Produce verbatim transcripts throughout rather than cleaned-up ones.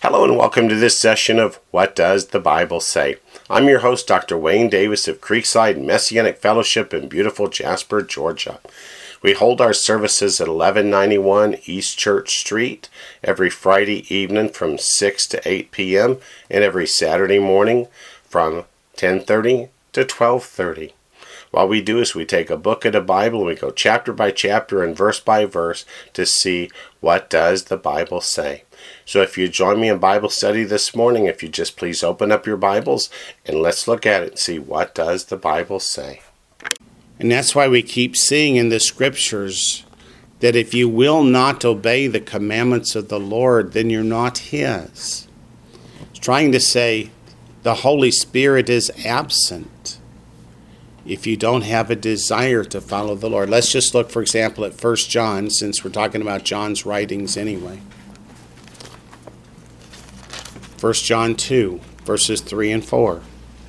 Hello and welcome to this session of What Does the Bible Say? I'm your host, Doctor Wayne Davis of Creekside Messianic Fellowship in beautiful Jasper, Georgia. We hold our services at eleven ninety-one East Church Street every Friday evening from six to eight p.m. and every Saturday morning from ten thirty to twelve thirty. What we do is we take a book of the Bible and we go chapter by chapter and verse by verse to see what does the Bible say. So if you join me in Bible study this morning, if you just please open up your Bibles and let's look at it and see what does the Bible say. And that's why we keep seeing in the scriptures that if you will not obey the commandments of the Lord, then you're not His. It's trying to say the Holy Spirit is absent if you don't have a desire to follow the Lord. Let's just look, for example, at First John, since we're talking about John's writings anyway. First John two, verses three and four.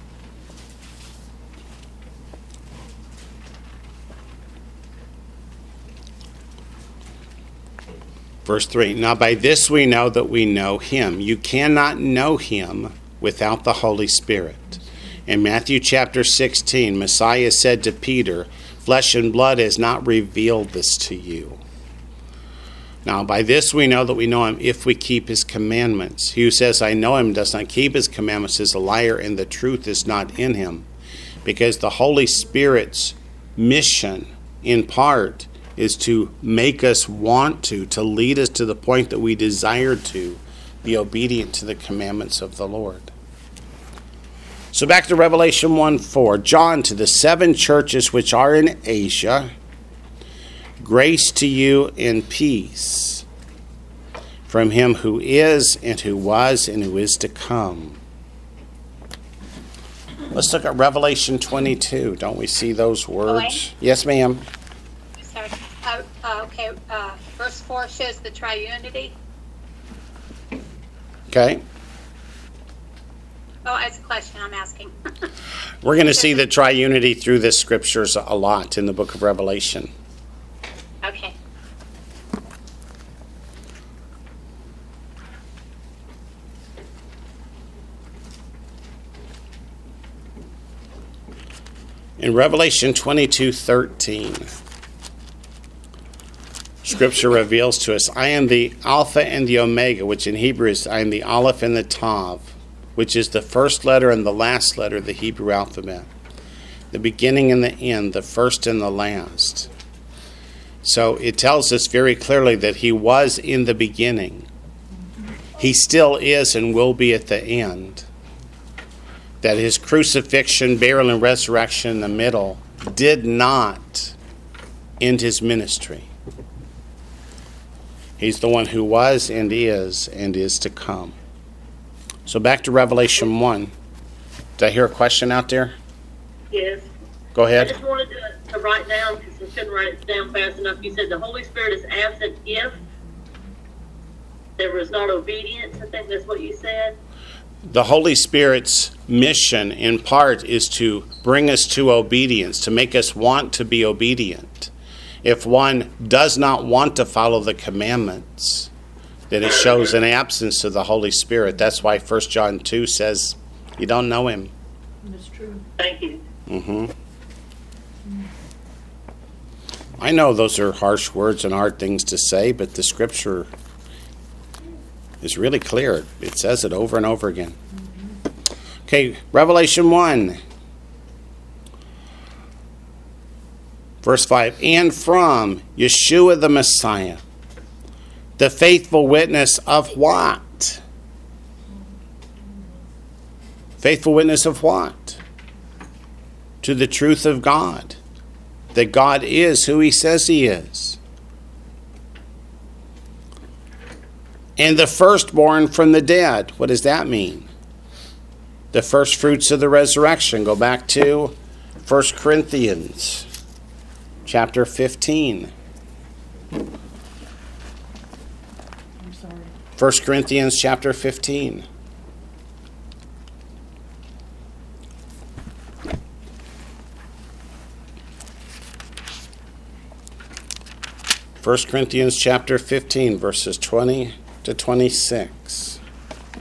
Verse three, now by this we know that we know Him. You cannot know Him without the Holy Spirit. In Matthew chapter sixteen, Messiah said to Peter, flesh and blood has not revealed this to you. Now by this we know that we know Him if we keep His commandments. He who says, I know Him, and does not keep His commandments is a liar, and the truth is not in him. Because the Holy Spirit's mission, in part, is to make us want to, to lead us to the point that we desire to be obedient to the commandments of the Lord. So back to Revelation one four. John, to the seven churches which are in Asia, grace to you and peace from Him who is, and who was, and who is to come. Let's look at Revelation twenty-two. Don't we see those words? Elaine? Yes, ma'am. Sorry. Uh, uh, okay, uh, verse four shows the triunity. Okay. Oh, that's a question I'm asking. We're going to see the triunity through the scriptures a lot in the book of Revelation. Okay. In Revelation twenty-two thirteen, Scripture reveals to us, I am the Alpha and the Omega, which in Hebrew is I am the Aleph and the Tav, which is the first letter and the last letter of the Hebrew alphabet, the beginning and the end, the first and the last. So it tells us very clearly that He was in the beginning. He still is and will be at the end. That His crucifixion, burial, and resurrection in the middle did not end His ministry. He's the one who was and is and is to come. So back to Revelation one. Did I hear a question out there? Yes. Go ahead. I just wanted to, to write down, because I couldn't write it down fast enough. You said the Holy Spirit is absent if there was not obedience. I think that's what you said. The Holy Spirit's mission, in part, is to bring us to obedience, to make us want to be obedient. If one does not want to follow the commandments, then it shows an absence of the Holy Spirit. That's why First John two says you don't know Him. That's true. Thank you. Mm-hmm. I know those are harsh words and hard things to say, but the Scripture is really clear. It says it over and over again. Okay, Revelation one. Verse five, and from Yeshua the Messiah, the faithful witness of what? Faithful witness of what? To the truth of God. That God is who He says He is. And the firstborn from the dead. What does that mean? The first fruits of the resurrection. Go back to First Corinthians chapter fifteen. First Corinthians chapter fifteen. First Corinthians chapter fifteen, verses twenty to twenty-six.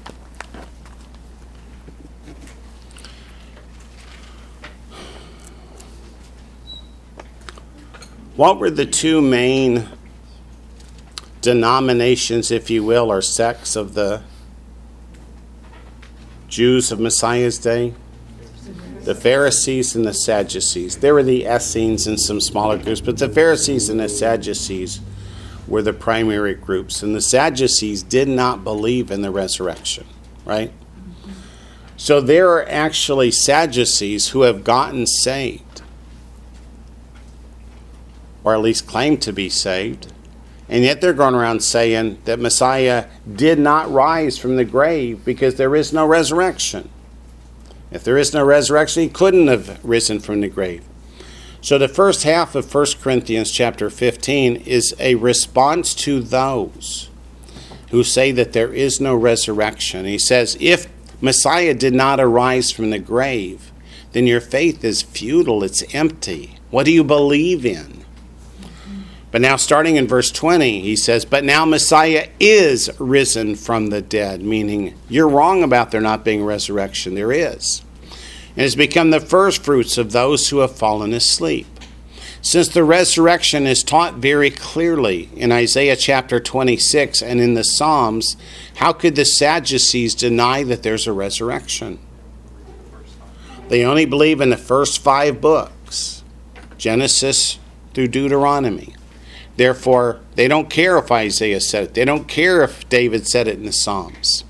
What were the two main denominations, if you will, or sects of the Jews of Messiah's day? The Pharisees and the Sadducees. There were the Essenes and some smaller groups, but the Pharisees and the Sadducees were the primary groups. And the Sadducees did not believe in the resurrection, right? So there are actually Sadducees who have gotten saved, or at least claim to be saved, and yet they're going around saying that Messiah did not rise from the grave because there is no resurrection. If there is no resurrection, he couldn't have risen from the grave. So the first half of First Corinthians chapter fifteen is a response to those who say that there is no resurrection. He says, if Messiah did not arise from the grave, then your faith is futile, it's empty. What do you believe in? But now starting in verse twenty, he says, but now Messiah is risen from the dead, meaning you're wrong about there not being resurrection. There is. And has become the first fruits of those who have fallen asleep. Since the resurrection is taught very clearly in Isaiah chapter twenty-six and in the Psalms, how could the Sadducees deny that there's a resurrection? They only believe in the first five books, Genesis through Deuteronomy. Therefore, they don't care if Isaiah said it. They don't care if David said it in the Psalms.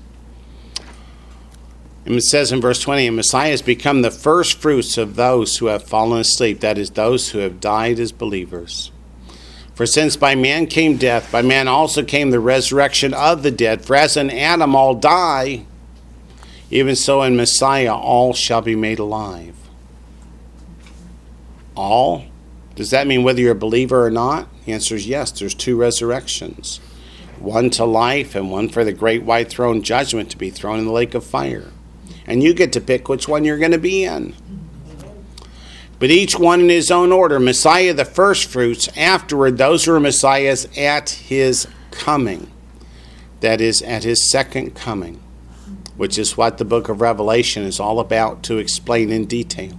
And it says in verse twenty, and Messiah has become the first fruits of those who have fallen asleep, that is, those who have died as believers. For since by man came death, by man also came the resurrection of the dead. For as in Adam all die, even so in Messiah all shall be made alive. All? Does that mean whether you're a believer or not? The answer is yes. There's two resurrections. One to life and one for the great white throne judgment to be thrown in the lake of fire. And you get to pick which one you're going to be in. But each one in his own order. Messiah the first fruits. Afterward, those who are Messiahs at his coming. That is, at his second coming. Which is what the book of Revelation is all about to explain in detail.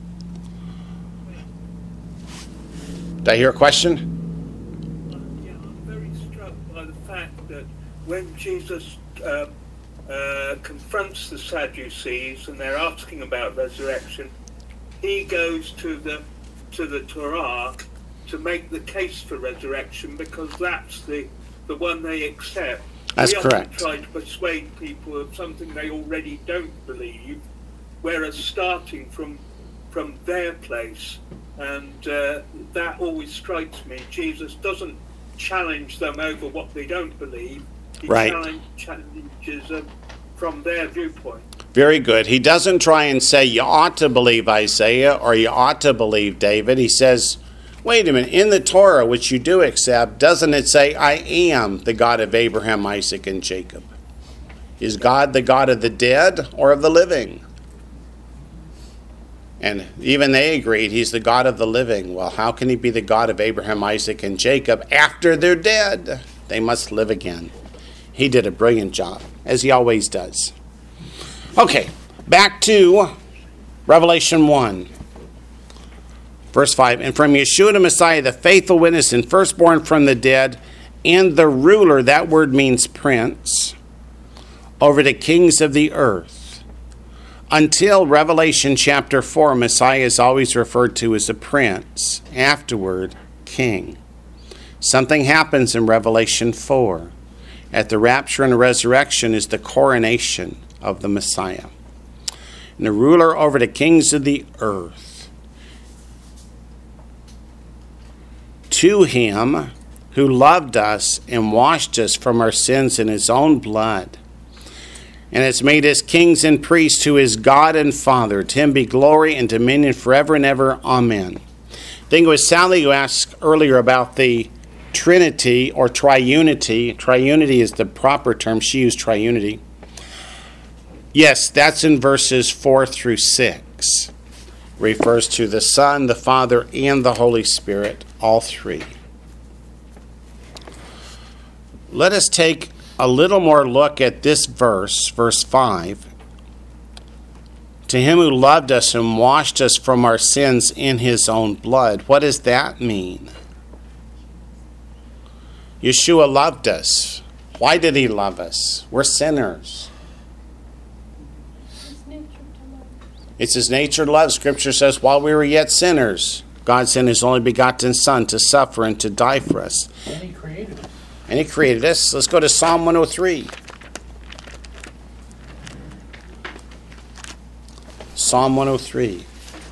Did I hear a question? Yeah, I'm very struck by the fact that when Jesus uh, uh, confronts the Sadducees and they're asking about resurrection, he goes to the to the Torah to make the case for resurrection because that's the the one they accept. That's we correct. often try to persuade people of something they already don't believe, whereas starting from from their place. And uh, that always strikes me. Jesus doesn't challenge them over what they don't believe. He right. challenge, challenges them from their viewpoint. Very good. He doesn't try and say you ought to believe Isaiah or you ought to believe David. He says, wait a minute, in the Torah, which you do accept, doesn't it say, I am the God of Abraham, Isaac, and Jacob? Is God the God of the dead or of the living? And even they agreed he's the God of the living. Well, how can he be the God of Abraham, Isaac, and Jacob after they're dead? They must live again. He did a brilliant job, as he always does. Okay, back to Revelation one. Verse five, and from Yeshua the Messiah, the faithful witness and firstborn from the dead, and the ruler, that word means prince, over the kings of the earth. Until Revelation chapter four, Messiah is always referred to as a prince, afterward, king. Something happens in Revelation four. At the rapture and resurrection is the coronation of the Messiah. And the ruler over the kings of the earth. To him who loved us and washed us from our sins in his own blood, and has made us kings and priests to his God and Father. To him be glory and dominion forever and ever. Amen. I think it was Sally who asked earlier about the Trinity or triunity. Triunity is the proper term. She used triunity. Yes, that's in verses four through six. Refers to the Son, the Father, and the Holy Spirit, all three. Let us take a little more look at this verse, verse five. To him who loved us and washed us from our sins in his own blood. What does that mean? Yeshua loved us. Why did he love us? We're sinners. It's his nature to love. Scripture says, while we were yet sinners, God sent his only begotten Son to suffer and to die for us. And he created us. And he created us. Let's go to Psalm one oh three. Psalm one oh three.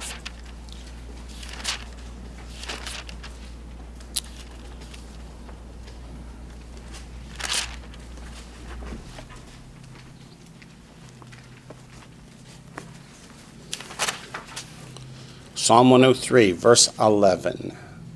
Psalm one oh three, verse eleven.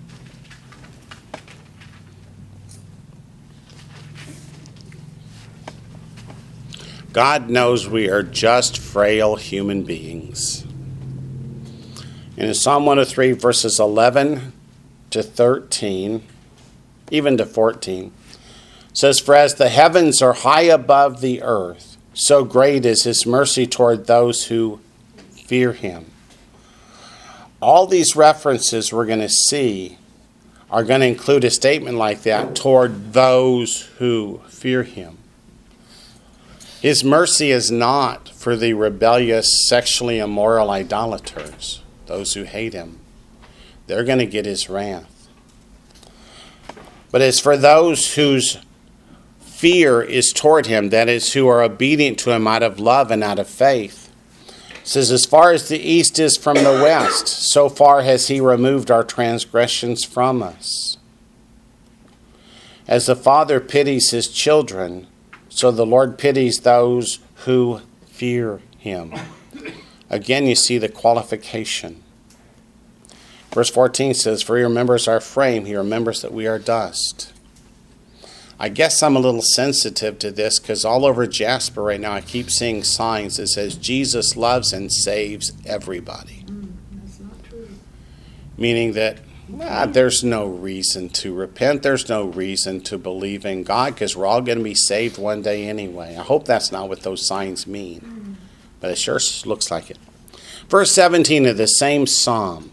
God knows we are just frail human beings. And in Psalm one oh three, verses eleven to thirteen, even to fourteen, says, for as the heavens are high above the earth, so great is his mercy toward those who fear him. All these references we're going to see are going to include a statement like that, toward those who fear him. His mercy is not for the rebellious, sexually immoral idolaters, those who hate him. They're going to get his wrath. But it's for those whose fear is toward him, that is, who are obedient to him out of love and out of faith. It says, as far as the east is from the west, so far has he removed our transgressions from us. As the Father pities his children, so the Lord pities those who fear him. Again, you see the qualification. Verse fourteen says, for he remembers our frame, he remembers that we are dust. I guess I'm a little sensitive to this because all over Jasper right now I keep seeing signs that says Jesus loves and saves everybody. Mm, that's not true. Meaning that ah, there's no reason to repent. There's no reason to believe in God because we're all going to be saved one day anyway. I hope that's not what those signs mean. Mm. But it sure looks like it. Verse seventeen of the same psalm.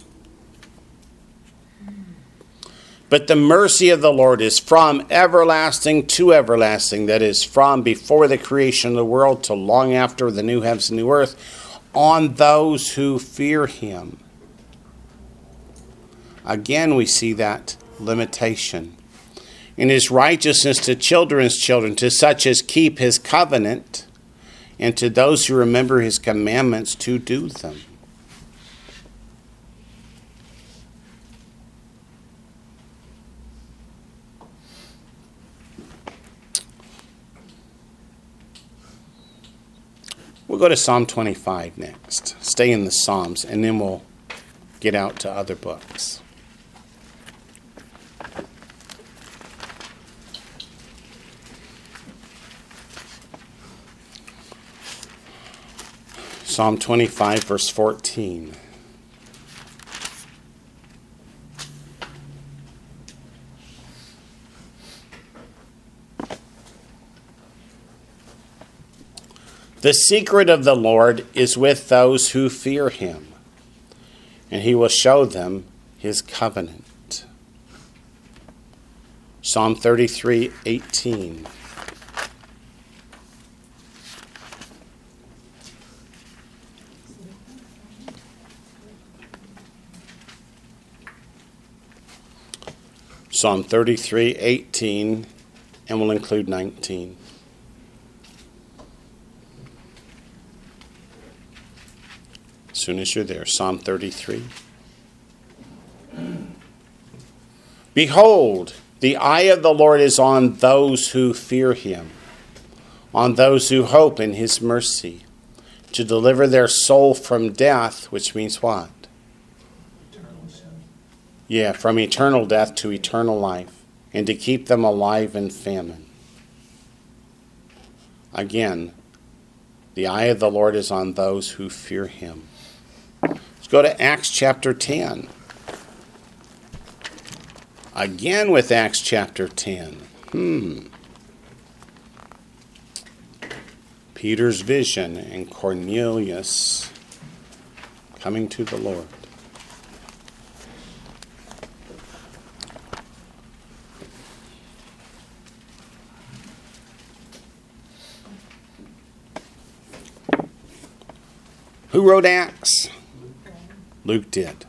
But the mercy of the Lord is from everlasting to everlasting, that is, from before the creation of the world to long after the new heavens and new earth, on those who fear him. Again, we see that limitation. In his righteousness to children's children, to such as keep his covenant, and to those who remember his commandments to do them. We'll go to Psalm twenty-five next. Stay in the Psalms, and then we'll get out to other books. Psalm twenty-five, verse fourteen. The secret of the Lord is with those who fear him, and he will show them his covenant. Psalm thirty-three, eighteen. Psalm thirty-three, eighteen, and we'll include nineteen. As soon as you're there, Psalm thirty-three. Behold, the eye of the Lord is on those who fear him, on those who hope in his mercy, to deliver their soul from death, which means what? Yeah, from eternal death to eternal life, and to keep them alive in famine. Again, the eye of the Lord is on those who fear him. Let's go to Acts chapter ten. Again with Acts chapter ten. Hmm. Peter's vision and Cornelius coming to the Lord. Who wrote Acts? Luke did.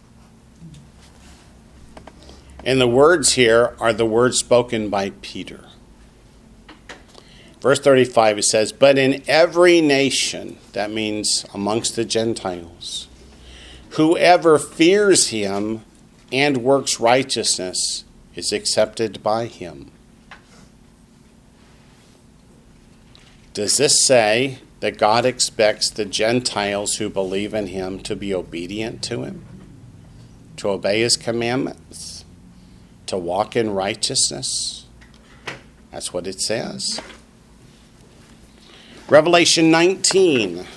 And the words here are the words spoken by Peter. Verse thirty-five, it says, "But in every nation," that means amongst the Gentiles, "whoever fears him and works righteousness is accepted by him." Does this say that God expects the Gentiles who believe in him to be obedient to him, to obey his commandments, to walk in righteousness? That's what it says. Revelation nineteen.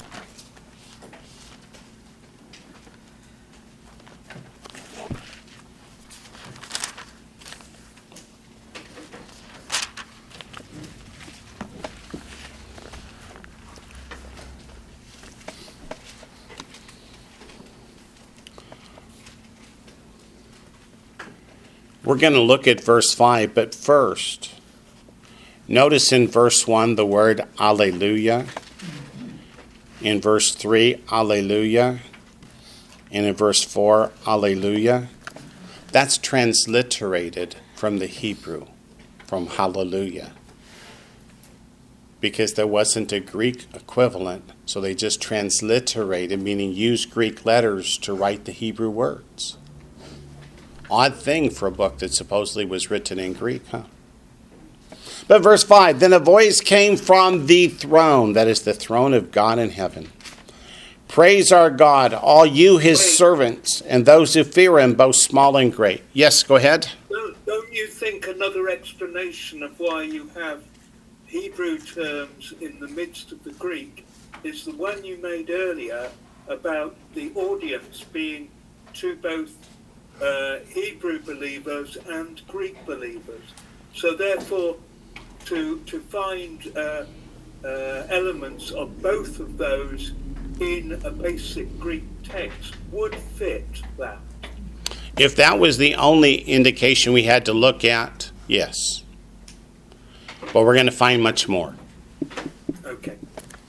We're going to look at verse five, but first, notice in verse one the word Alleluia. In verse three, Alleluia. And in verse four, Alleluia. That's transliterated from the Hebrew, from Hallelujah. Because there wasn't a Greek equivalent, so they just transliterated, meaning used Greek letters to write the Hebrew words. Odd thing for a book that supposedly was written in Greek, huh? But verse five, "Then a voice came from the throne," that is the throne of God in heaven. "Praise our God, all you his Wait. servants, and those who fear him, both small and great." Yes, go ahead. Don't, don't you think another explanation of why you have Hebrew terms in the midst of the Greek is the one you made earlier about the audience being to both uh, Hebrew believers and Greek believers? So therefore, to to find uh, uh, elements of both of those in a basic Greek text would fit that. If that was the only indication we had to look at, yes. But we're going to find much more. Okay.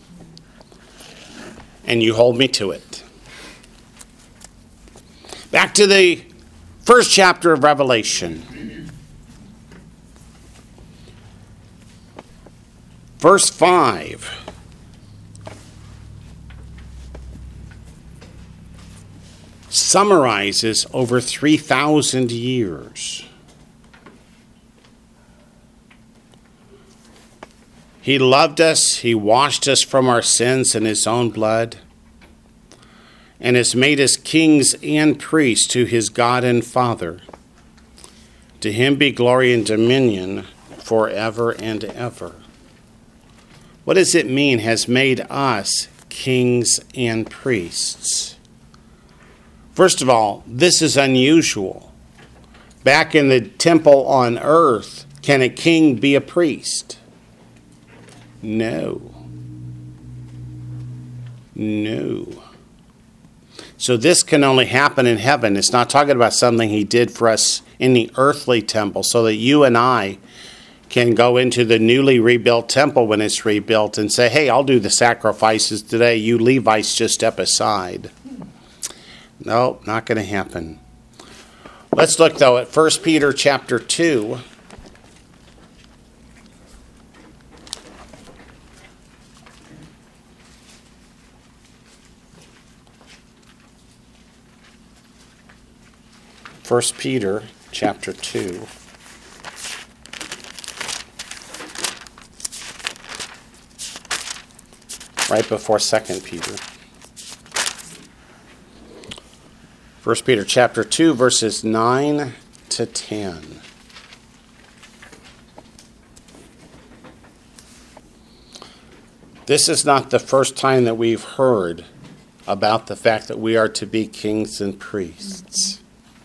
And you hold me to it. Back to the first chapter of Revelation. Verse five. Summarizes over three thousand years. He loved us, he washed us from our sins in his own blood, and has made us kings and priests to his God and Father. To him be glory and dominion forever and ever. What does it mean, has made us kings and priests? First of all, this is unusual. Back in the temple on earth, can a king be a priest? No. No. So this can only happen in heaven. It's not talking about something he did for us in the earthly temple so that you and I can go into the newly rebuilt temple when it's rebuilt and say, hey, I'll do the sacrifices today. You Levites just step aside. No, not going to happen. Let's look, though, at First Peter chapter two. First Peter chapter two. Right before Second Peter. First Peter chapter two, verses nine to ten. This is not the first time that we've heard about the fact that we are to be kings and priests.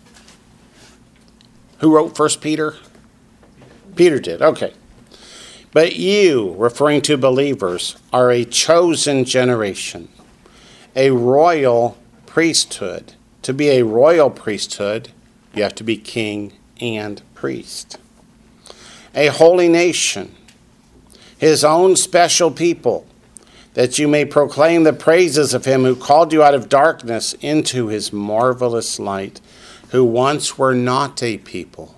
Who wrote First Peter? Peter did, okay. But you, referring to believers, are a chosen generation, a royal priesthood. To be a royal priesthood, you have to be king and priest. A holy nation, his own special people, that you may proclaim the praises of him who called you out of darkness into his marvelous light, who once were not a people,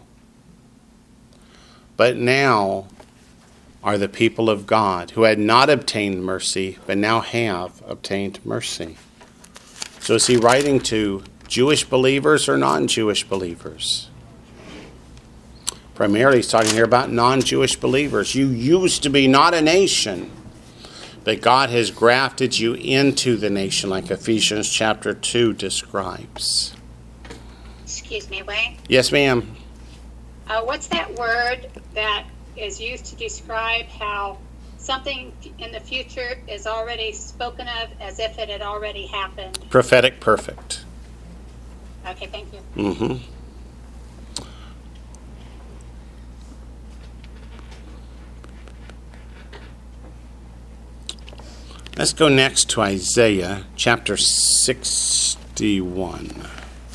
but now are the people of God, who had not obtained mercy, but now have obtained mercy. So is he writing to Jewish believers or non-Jewish believers? Primarily he's talking here about non-Jewish believers. You used to be not a nation, but God has grafted you into the nation, like Ephesians chapter two describes. Excuse me, Wayne. Yes, ma'am. Uh, what's that word that is used to describe how something in the future is already spoken of as if it had already happened? Prophetic perfect. Okay, thank you. Mm-hmm. Let's go next to Isaiah chapter sixty-one.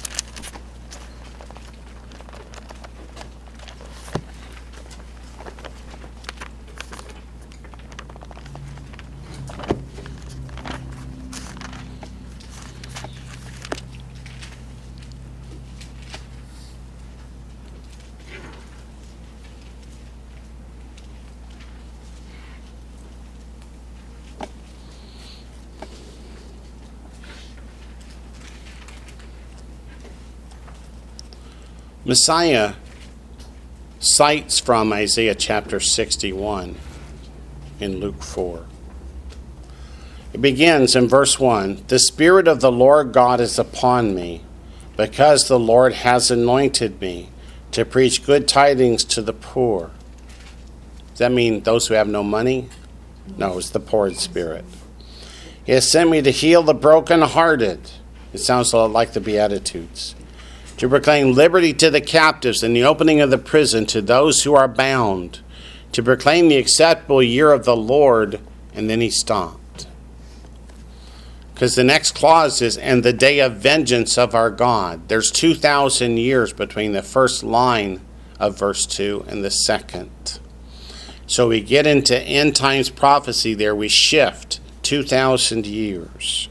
Messiah cites from Isaiah chapter sixty-one in Luke four. It begins in verse one, "The Spirit of the Lord God is upon me, because the Lord has anointed me to preach good tidings to the poor." Does that mean those who have no money? No, it's the poor in spirit. "He has sent me to heal the brokenhearted." It sounds a lot like the Beatitudes. "To proclaim liberty to the captives and the opening of the prison to those who are bound, to proclaim the acceptable year of the Lord." And then he stopped. Because the next clause is, "and the day of vengeance of our God." There's two thousand years between the first line of verse two and the second. So we get into end times prophecy there. We shift two thousand years.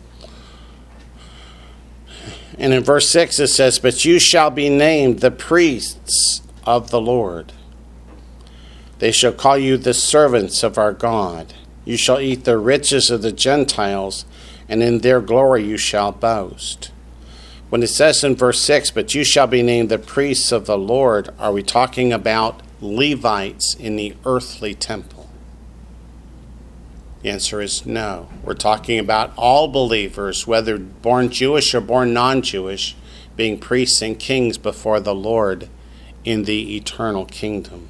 And in verse six it says, "But you shall be named the priests of the Lord. They shall call you the servants of our God. You shall eat the riches of the Gentiles, and in their glory you shall boast." When it says in verse six, "But you shall be named the priests of the Lord," are we talking about Levites in the earthly temple? The answer is no. We're talking about all believers, whether born Jewish or born non-Jewish, being priests and kings before the Lord in the eternal kingdom.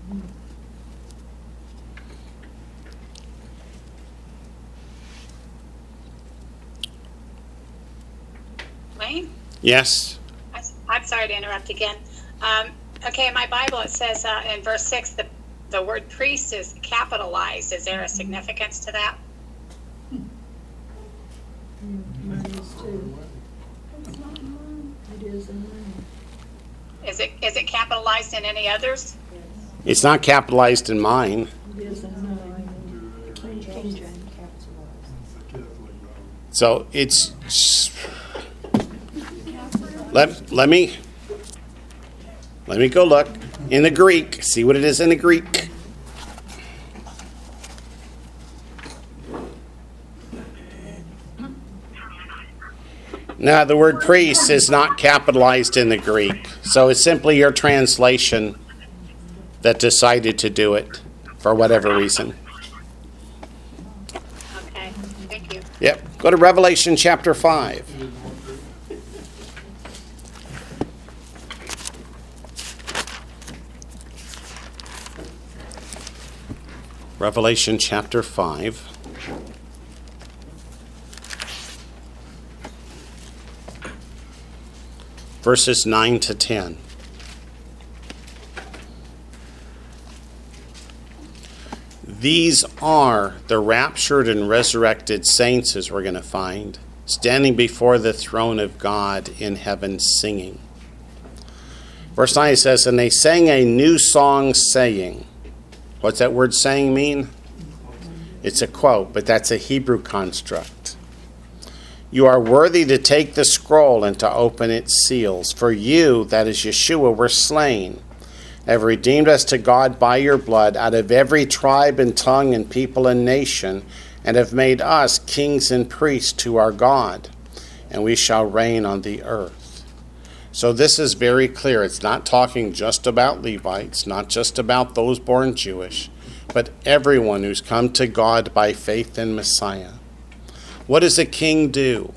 Wayne? Yes? I- I'm sorry to interrupt again. Um, okay, in my Bible it says uh, in verse six, the, the word priest is capitalized. Is there a significance to that? Mine is too. It's not mine. It is in mine. Is it is it capitalized in any others? It's not capitalized in mine. It is in mine. King James. So it's... Let, let me... Let me go look in the Greek. See what it is in the Greek. Now, the word priest is not capitalized in the Greek. So it's simply your translation that decided to do it for whatever reason. Okay, thank you. Yep. Go to Revelation chapter five. Revelation chapter five. Verses nine to ten. These are the raptured and resurrected saints, as we're going to find, standing before the throne of God in heaven singing. Verse nine says, "And they sang a new song saying," what's that word saying mean? It's a quote, but that's a Hebrew construct. You are worthy to take the scroll and to open its seals. For you, that is Yeshua, were slain, have redeemed us to God by your blood out of every tribe and tongue and people and nation, and have made us kings and priests to our God, and we shall reign on the earth. So this is very clear. It's not talking just about Levites, not just about those born Jewish, but everyone who's come to God by faith in Messiah. What does a king do?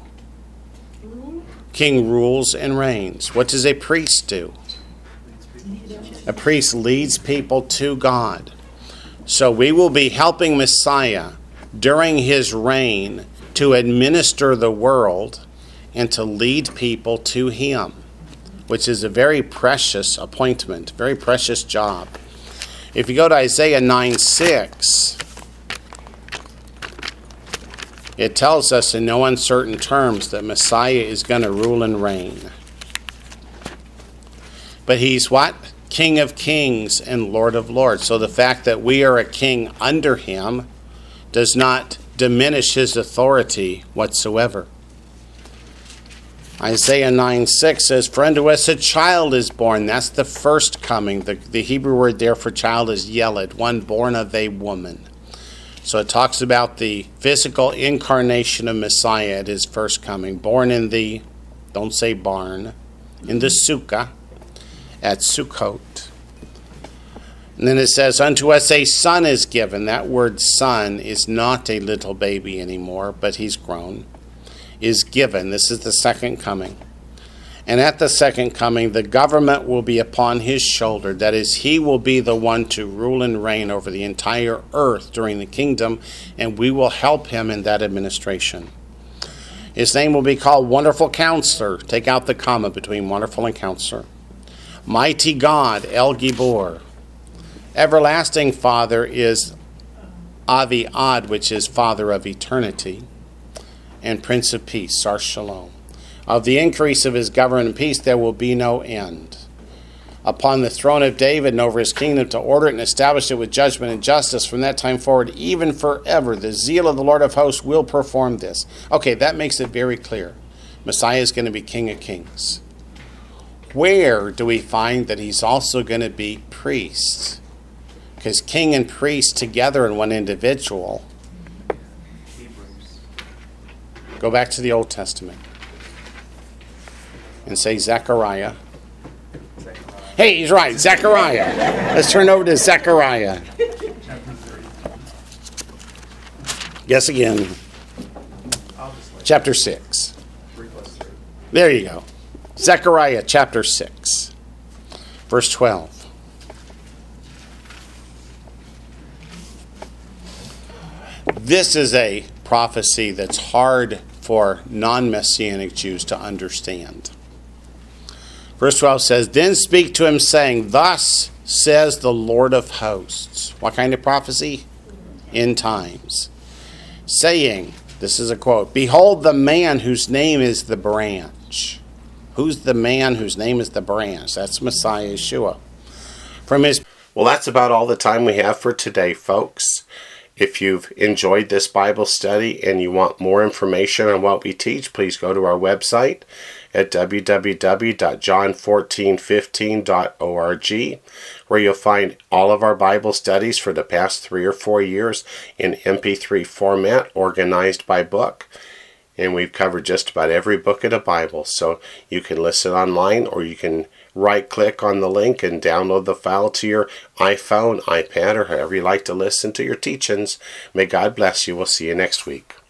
King rules and reigns. What does a priest do? A priest leads people to God. So we will be helping Messiah during his reign to administer the world and to lead people to him, which is a very precious appointment, very precious job. If you go to Isaiah nine six, it tells us in no uncertain terms that Messiah is going to rule and reign. But he's what? King of kings and Lord of lords. So the fact that we are a king under him does not diminish his authority whatsoever. Isaiah nine six says, For unto us a child is born. That's the first coming. The, the Hebrew word there for child is yeled, one born of a woman. So it talks about the physical incarnation of Messiah at his first coming. Born in the, don't say barn, in the sukkah at Sukkot. And then it says, Unto us a son is given. That word son is not a little baby anymore, but he's grown. Is given. This is the second coming. And at the second coming, the government will be upon his shoulder. That is, he will be the one to rule and reign over the entire earth during the kingdom, and we will help him in that administration. His name will be called Wonderful Counselor. Take out the comma between Wonderful and Counselor. Mighty God, El Gibor. Everlasting Father is Avi Ad, which is Father of Eternity. And Prince of Peace, Sar Shalom. Of the increase of his government and peace there will be no end. Upon the throne of David and over his kingdom, to order it and establish it with judgment and justice from that time forward, even forever. The zeal of the Lord of hosts will perform this. Okay, that makes it very clear. Messiah is going to be King of Kings. Where do we find that he's also going to be priest? Because king and priest together in one individual. Go back to the Old Testament and say Zechariah. Hey, he's right, Zechariah. Let's turn over to Zechariah. Guess again. Chapter six. There you go. Zechariah chapter six, verse twelve. This is a prophecy that's hard for non-Messianic Jews to understand. Verse twelve says, Then speak to him, saying, Thus says the Lord of hosts. What kind of prophecy? End times. Saying, this is a quote, Behold the man whose name is the branch. Who's the man whose name is the branch? That's Messiah Yeshua. From his... Well, that's about all the time we have for today, folks. If you've enjoyed this Bible study and you want more information on what we teach, please go to our website at w w w dot john fourteen fifteen dot org, where you'll find all of our Bible studies for the past three or four years in M P three format, organized by book. And we've covered just about every book of the Bible, so you can listen online, or you can right-click on the link and download the file to your iPhone, iPad, or however you like to listen to your teachings. May God bless you. We'll see you next week.